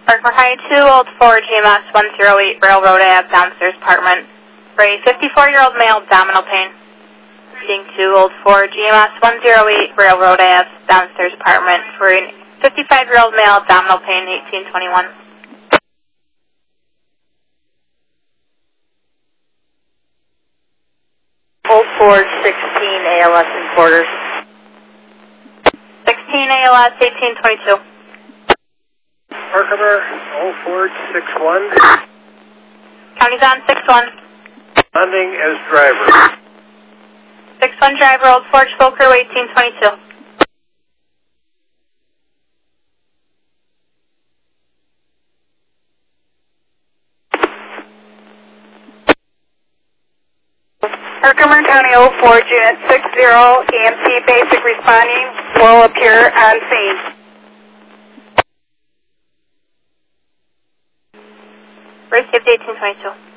Parker High 2, Old 4, GMS 108, Railroad Ave, downstairs apartment. For a 54-year-old male, abdominal pain. Reading 2, Old 4, GMS 108, Railroad Ave, downstairs apartment. For a 55-year-old male, abdominal pain, 1821. Old 4, 16, ALS in quarters. 16 ALS, 1822. Herkimer, Old Ford, 61. County's on 6-1. Landing as driver. 6-1 driver, Old Ford, full crew, 1822. Herkimer County 04, Unit 60, EMT basic responding, will appear on scene. Race safety, 1822.